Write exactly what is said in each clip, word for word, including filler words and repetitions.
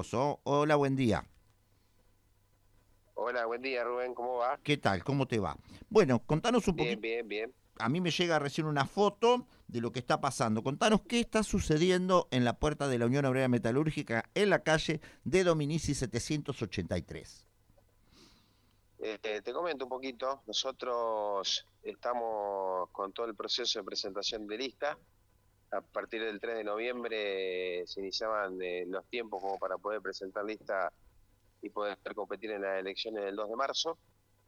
Ríos. Oh, hola, buen día. Hola, buen día, Rubén, ¿cómo va? ¿Qué tal? ¿Cómo te va? Bueno, contanos un Bien, poquito. bien, bien. A mí me llega recién una foto de lo que está pasando. Contanos qué está sucediendo en la puerta de la Unión Obrera Metalúrgica en la calle de Dominici setecientos ochenta y tres. Eh, te comento un poquito. Nosotros estamos con todo el proceso de presentación de lista. A partir del tres de noviembre eh, se iniciaban eh, los tiempos como para poder presentar lista y poder competir en las elecciones del dos de marzo.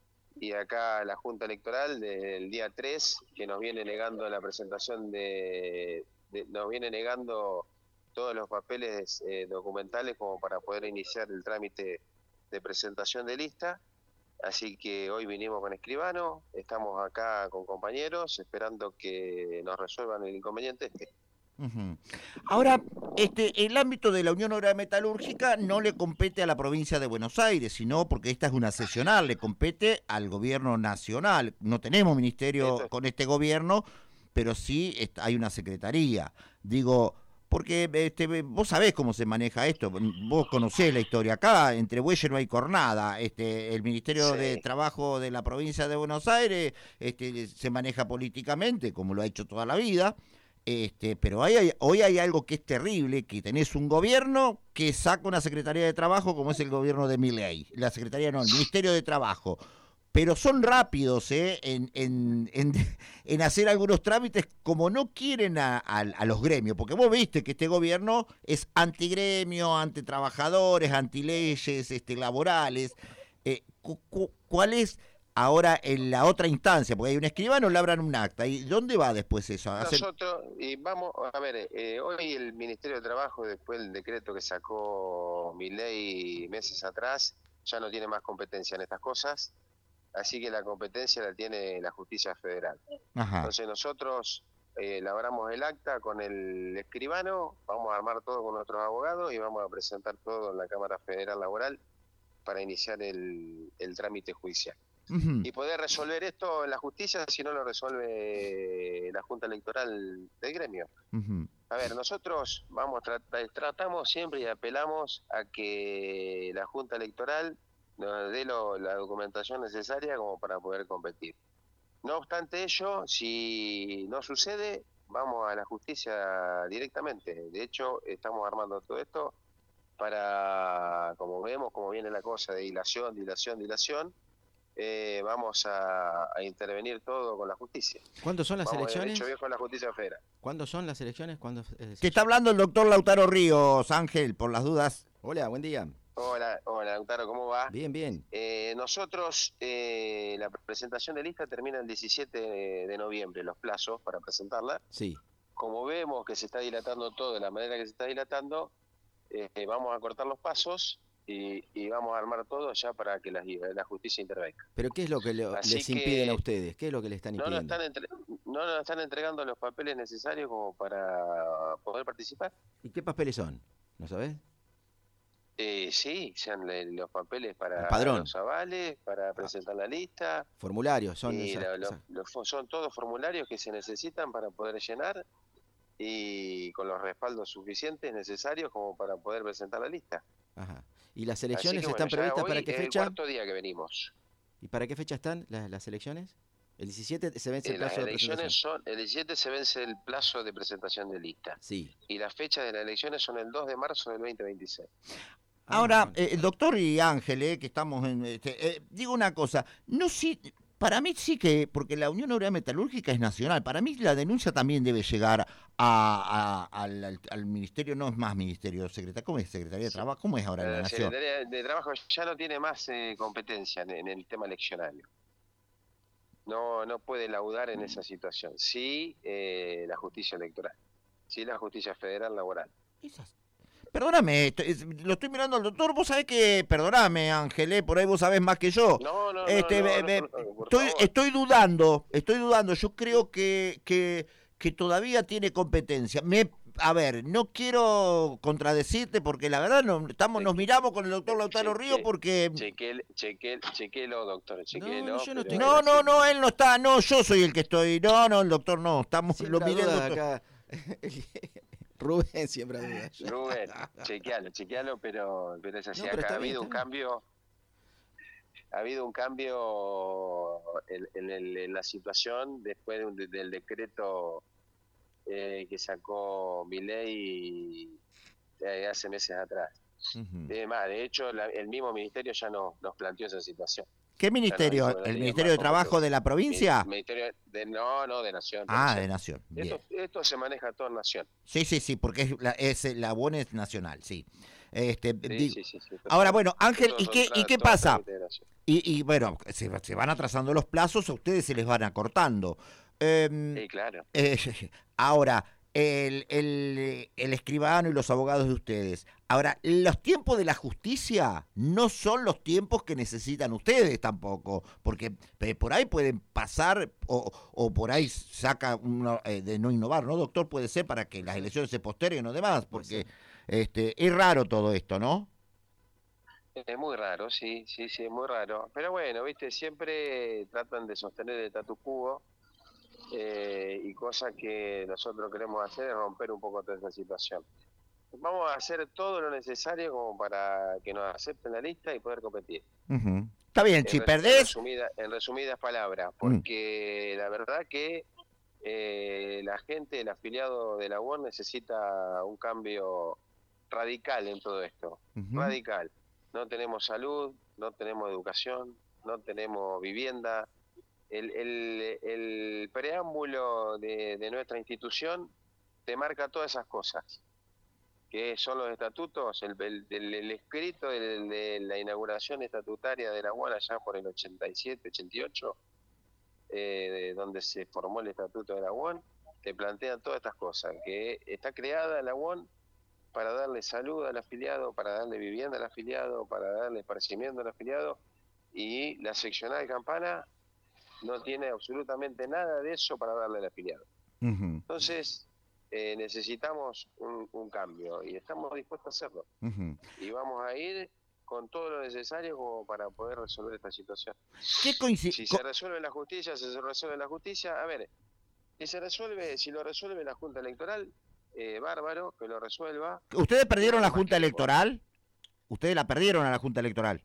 Y acá la Junta Electoral del día tres, que nos viene negando la presentación de, de nos viene negando todos los papeles eh, documentales como para poder iniciar el trámite de presentación de lista. Así que hoy vinimos con escribano, estamos acá con compañeros esperando que nos resuelvan el inconveniente este. Uh-huh. Ahora, este, el ámbito de la Unión Obrera Metalúrgica no le compete a la provincia de Buenos Aires, sino porque esta es una sesional, le compete al gobierno nacional. No tenemos ministerio Esto es... con este gobierno, pero sí está, hay una secretaría. Digo, porque este, vos sabés cómo se maneja esto, vos conocés la historia. Acá, entre bueyes no hay cornada. Este, el Ministerio Sí. de Trabajo de la provincia de Buenos Aires este, se maneja políticamente, como lo ha hecho toda la vida. Este, pero hay, hay, hoy hay algo que es terrible, que tenés un gobierno que saca una Secretaría de Trabajo como es el gobierno de Milei. La Secretaría no, el Ministerio de Trabajo. Pero son rápidos ¿eh? en, en, en, en hacer algunos trámites como no quieren a, a, a los gremios. Porque vos viste que este gobierno es antigremio, antitrabajadores, antileyes este, laborales. Eh, cu, cu, ¿Cuál es ahora en la otra instancia? Porque hay un escribano, labran un acta. ¿Y dónde va después eso? ¿Hacer... Nosotros, y vamos, a ver, eh, hoy el Ministerio de Trabajo, después del decreto que sacó Milei meses atrás, ya no tiene más competencia en estas cosas, así que la competencia la tiene la Justicia Federal. Ajá. Entonces nosotros eh, elaboramos el acta con el escribano, vamos a armar todo con nuestros abogados y vamos a presentar todo en la Cámara Federal Laboral para iniciar el, el trámite judicial. Uh-huh. Y poder resolver esto en la justicia si no lo resuelve la Junta Electoral del gremio. Uh-huh. A ver, nosotros vamos tra- tratamos siempre y apelamos a que la Junta Electoral nos dé lo, la documentación necesaria como para poder competir. No obstante ello, si no sucede, vamos a la justicia directamente. De hecho, estamos armando todo esto para, como vemos, como viene la cosa de dilación, dilación, dilación, Eh, vamos a, a intervenir todo con la justicia. ¿Cuándo son las vamos elecciones? Derecho viejo con la justicia federal. ¿Cuándo son las elecciones? ¿Cuándo es Te está hablando el doctor Lautaro Ríos, Ángel, por las dudas. Hola, buen día. Hola, hola Lautaro, ¿cómo va? Bien, bien. Eh, nosotros, eh, la presentación de lista termina el diecisiete de noviembre, los plazos para presentarla. Sí. Como vemos que se está dilatando todo de la manera que se está dilatando, eh, vamos a cortar los pasos. Y, y vamos a armar todo ya para que la, la justicia intervenga. ¿Pero qué es lo que le, les que, impiden a ustedes? ¿Qué es lo que le están no impidiendo? Nos están entre, no nos están entregando los papeles necesarios como para poder participar. ¿Y qué papeles son? ¿No sabés? Eh, sí, sean los papeles para los avales, para presentar ah. la lista. Formularios, son y esas, lo, lo, lo, son todos formularios que se necesitan para poder llenar y con los respaldos suficientes necesarios como para poder presentar la lista. Ajá. ¿Y las elecciones que, están bueno, previstas para qué fecha? Es el cuarto día que venimos. ¿Y para qué fecha están las, las elecciones? El diecisiete se vence eh, el plazo las de elecciones son El diecisiete se vence el plazo de presentación de lista. Sí. Y las fechas de las elecciones son el dos de marzo del veinte veintiséis. Ahora, eh, el doctor y Ángel, eh, que estamos en... Este, eh, digo una cosa, no si... Para mí sí que, porque la Unión Obrera Metalúrgica es nacional, para mí la denuncia también debe llegar a, a, al, al, al ministerio, no es más ministerio, secretario, ¿cómo es? Secretaría de Trabajo, ¿cómo es ahora en la, la Nación? La Secretaría de Trabajo ya no tiene más eh, competencia en, en el tema eleccionario. No, no puede laudar en esa situación. Sí, eh, la justicia electoral. Sí, la justicia federal laboral. Esas. Perdóname, lo estoy mirando al doctor, vos sabés que, perdóname Ángel, eh, por ahí vos sabés más que yo. No, no, este, no, me, no, me, no, por, por estoy, favor. estoy dudando, estoy dudando, yo creo que, que, que todavía tiene competencia. Me, a ver, no quiero contradecirte porque la verdad no, estamos, nos miramos con el doctor Lautaro cheque, Ríos porque... Chequelo, chequelo, chequelo, doctor, chequelo. No, yo no, estoy no, no, no, él no está, no, yo soy el que estoy, no, no, el doctor no, estamos, Sin lo miré el doctor. Acá. Rubén siempre duda. Rubén, chequealo, chequealo, pero, pero es así. No, pero Acá está ha bien, habido un está bien. cambio, ha habido un cambio en, en el- en la situación después de un- de- del decreto eh, que sacó Milei eh, hace meses atrás. Ujú. Es más, de hecho, la- el mismo ministerio ya no, nos planteó esa situación. ¿Qué Ya nos dijo ministerio? que no ¿El tenían Ministerio más de Trabajo de la competencia. provincia? Mi- Ministerio de, no, no, de Nación. De Ah, Nación. de Nación. Bien. Esto, esto se maneja todo en Nación. Sí, sí, sí, porque es la, es, la B O N es nacional, sí. Este, Sí, digo- sí, sí, sí, esto Ahora, son- bueno, Ángel, estos ¿y son qué, tra- ¿y qué todos pasa? trámites de Nación. Y, y bueno, se, se van atrasando los plazos, a ustedes se les van acortando. Em, Sí, claro. eh, ahora, el, el, el escribano y los abogados de ustedes. Ahora, los tiempos de la justicia no son los tiempos que necesitan ustedes tampoco, porque eh, por ahí pueden pasar o, o por ahí saca uno eh, de no innovar, ¿no, doctor? Puede ser para que las elecciones se posterguen o demás, porque este es raro todo esto, ¿no? Es muy raro, sí, sí, sí, es muy raro. Pero bueno, viste, siempre tratan de sostener el status quo eh, y cosa que nosotros queremos hacer es romper un poco toda esa situación. Vamos a hacer todo lo necesario como para que nos acepten la lista y poder competir. Ujú. Está bien, En, si resu- en, perdés, resumida- en resumidas palabras, porque la verdad que eh, la gente, el afiliado de la U O N necesita un cambio radical en todo esto, ujú, radical. No tenemos salud, no tenemos educación, no tenemos vivienda. El, el, el preámbulo de, de nuestra institución te marca todas esas cosas, que son los estatutos, el, el, el- el escrito de, de la inauguración estatutaria de la U A N allá por el ochenta y siete, ochenta y ocho, eh, de donde se formó el estatuto de la U A N, te plantean todas estas cosas, que está creada la U A N para darle salud al afiliado, para darle vivienda al afiliado, para darle esparcimiento al afiliado, y la seccional Campana no tiene absolutamente nada de eso para darle al afiliado. ujú, Entonces, eh, necesitamos un, un cambio y estamos dispuestos a hacerlo. ujú. Y vamos a ir con todo lo necesario como para poder resolver esta situación. ¿Qué coincide? Si se resuelve en la justicia, si se resuelve en la justicia, a ver, si se resuelve, si lo resuelve la Junta Electoral, eh, bárbaro, que lo resuelva. ¿Ustedes perdieron la Más Junta que Electoral? ¿Ustedes la perdieron a la Junta Electoral?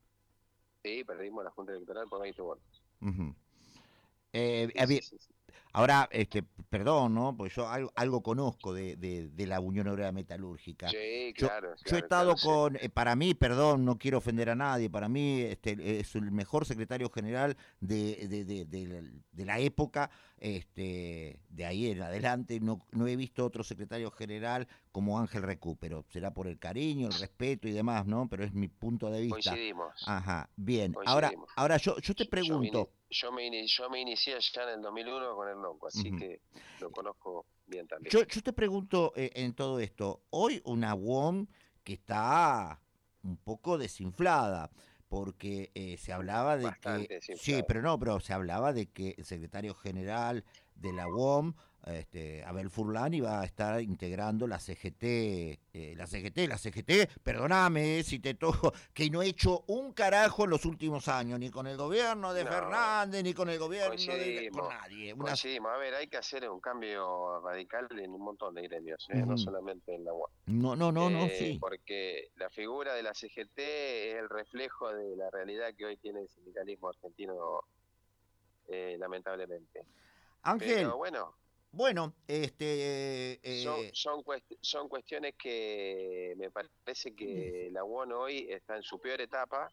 Sí, perdimos la Junta Electoral por veinte votos. Ujú. Eh, Sí, había- sí, sí, sí. Ahora, este, perdón, ¿no? Porque yo algo, algo conozco de, de, de la Unión Obrera Metalúrgica. Sí, Yo, claro. yo he claro, estado claro, sí. con, eh, para mí, perdón, no quiero ofender a nadie, para mí este, es el mejor secretario general de, de, de, de la, de la época, este, de ahí en adelante, no, no he visto otro secretario general como Ángel Recupero, será por el cariño, el respeto y demás, ¿no? Pero es mi punto de vista. Coincidimos. Ajá, bien. Ahora, Coincidimos. ahora yo, yo te Yo pregunto, vine- Yo me, ini- yo me inicié ya en el dos mil uno con el Lonco, así Ujú. que lo conozco bien también. Yo, yo te pregunto eh, en todo esto, hoy una U O M que está un poco desinflada, porque eh, se hablaba de Bastante que... desinflada. Sí, pero no, pero se hablaba de que el secretario general de la U O M, este, Abel Furlan, iba a estar integrando la C G T, eh, la C G T, la C G T, perdóname eh, si te toco, que no he hecho un carajo en los últimos años, ni con el gobierno de No. Fernández, ni con el gobierno de... Coincidimos. con nadie. Una- Coincidimos. A ver, hay que hacer un cambio radical en un montón de gremios, ¿eh? No Ujú. solamente en la U A. No, no, no, no, Eh, sí. Porque la figura de la C G T es el reflejo de la realidad que hoy tiene el sindicalismo argentino, eh, lamentablemente. Ángel, Pero bueno, bueno, este... eh, son, eh, son, cuest- son cuestiones que me parece que la U O N hoy está en su peor etapa,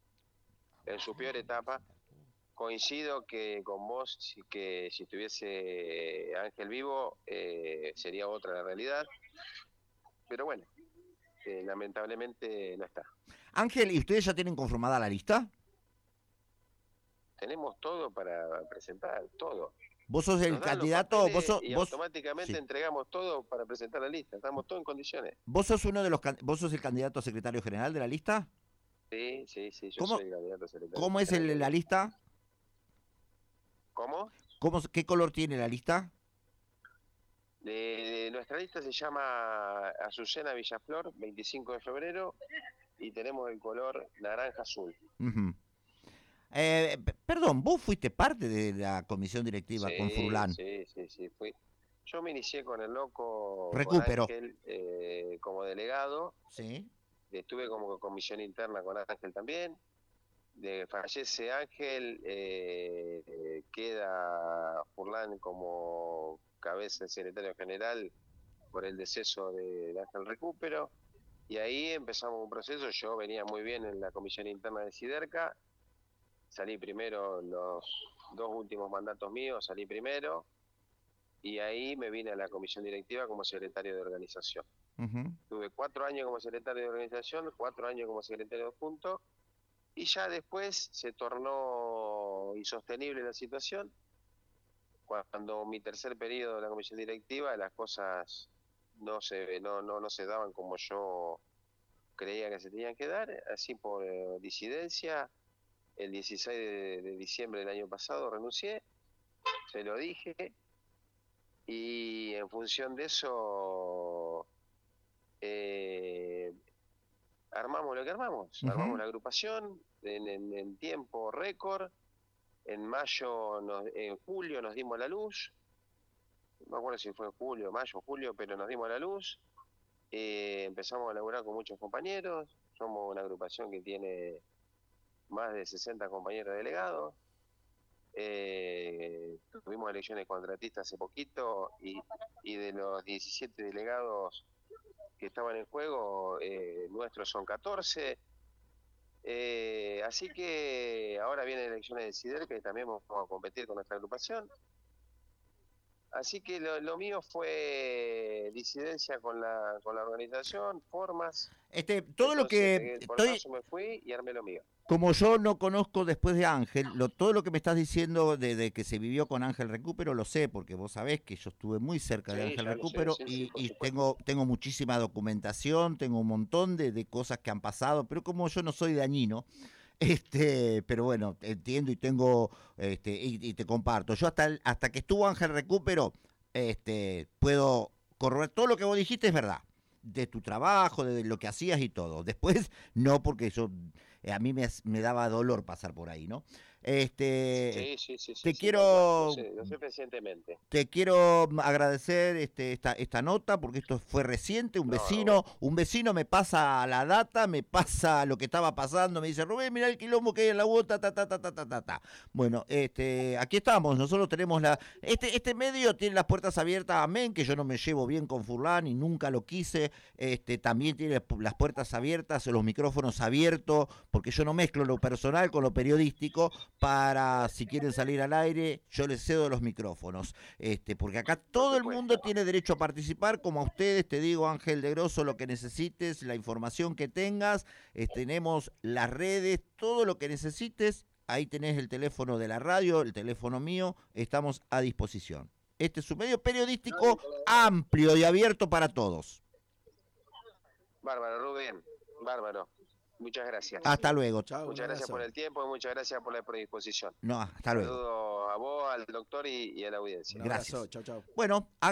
en su peor etapa. Coincido que con vos, si, que si estuviese Ángel vivo, eh, sería otra la realidad. Pero bueno, eh, lamentablemente no está. Ángel, ¿y ustedes ya tienen conformada la lista? Tenemos todo para presentar, todo. ¿Vos sos el Nos dan los candidato? papeles ¿Vos sos, y vos, automáticamente sí. entregamos todo para presentar la lista. Estamos todos en condiciones. vos sos uno de los can- vos sos el candidato a secretario general de la lista? Sí, sí, sí. Yo ¿Cómo- soy candidato a secretario ¿Cómo es el, general. la lista? ¿Cómo? ¿Cómo, ¿Qué color tiene la lista? De, de nuestra lista se llama Azucena Villaflor, veinticinco de febrero, y tenemos el color naranja azul. Ujú. Eh, p- perdón, ¿vos fuiste parte de la comisión directiva Sí, con Furlan? Sí, sí, sí, fui, Yo me inicié con el loco, con Recupero. Ángel, eh, como delegado. Sí. Estuve como comisión interna con Ángel también. De, fallece Ángel, eh, queda Furlan como cabeza de secretario general por el deceso de, de Ángel Recupero. Y ahí empezamos un proceso. Yo venía muy bien en la comisión interna de Siderca. Salí primero los dos últimos mandatos míos, salí primero. Y ahí me vine a la comisión directiva como secretario de organización. Uh-huh. Tuve cuatro años como secretario de organización, cuatro años como secretario de punto, y ya después se tornó insostenible la situación. Cuando mi tercer periodo de la comisión directiva, las cosas no se no no, no se daban como yo creía que se tenían que dar, así por eh, disidencia. El dieciséis de, de diciembre del año pasado renuncié, se lo dije, y en función de eso eh, armamos lo que armamos, uh-huh. armamos la agrupación en, en, en tiempo récord. En mayo, nos, en julio nos dimos la luz, no me acuerdo si fue en julio, mayo, julio, pero nos dimos la luz. Eh, empezamos a laburar con muchos compañeros, somos una agrupación que tiene más de sesenta compañeros delegados. Eh, tuvimos elecciones contratistas hace poquito y, y de los diecisiete delegados que estaban en juego, eh, nuestros son catorce. Eh, así que ahora vienen elecciones de Siderca y también vamos a competir con nuestra agrupación. Así que lo, lo mío fue disidencia con la con la organización, formas. Este, todo Entonces, lo que pegué el estoy, portazo, me fui y armé lo mío. Como yo no conozco después de Ángel, lo, todo lo que me estás diciendo de, de que se vivió con Ángel Recupero lo sé, porque vos sabés que yo estuve muy cerca Sí, de Ángel ya Recupero sé, sí, y, sí, por y supuesto. tengo, tengo muchísima documentación, tengo un montón de, de cosas que han pasado, pero como yo no soy dañino, este, pero bueno, entiendo y tengo, este, y, y te comparto. Yo hasta, el- hasta que estuvo Ángel Recupero, este, puedo corroborar todo lo que vos dijiste, es verdad. De tu trabajo, de lo que hacías y todo. Después, no, porque yo eh, a mí me, me daba dolor pasar por ahí, ¿no? Este, Sí, sí, sí, sí, te sí, tal cual. Lo quiero sé, lo sé recientemente. te quiero agradecer este, esta, esta nota porque esto fue reciente, un No, vecino, Rubén. un vecino me pasa la data, me pasa lo que estaba pasando, me dice, Rubén, mirá el quilombo que hay en la bota, ta, ta, ta, ta, ta, ta, ta. Bueno, este, aquí estamos, nosotros tenemos la, este, este medio tiene las puertas abiertas, amén, que yo no me llevo bien con Furlan y nunca lo quise, este, también tiene las puertas abiertas, los micrófonos abiertos, porque yo no mezclo lo personal con lo periodístico, para si quieren salir al aire, yo les cedo los micrófonos. Este, porque acá todo el mundo tiene derecho a participar, como a ustedes, te digo, Ángel de Grosso, lo que necesites, la información que tengas, eh, tenemos las redes, todo lo que necesites, ahí tenés el teléfono de la radio, el teléfono mío, estamos a disposición. Este es un medio periodístico amplio y abierto para todos. Bárbaro, Rubén, bárbaro. Muchas gracias. Hasta luego. Chao, Muchas gracias por el tiempo y muchas gracias por la predisposición. No, hasta luego. Saludo a vos, al doctor y, y a la audiencia. Un abrazo, Gracias. chao, chao. Bueno,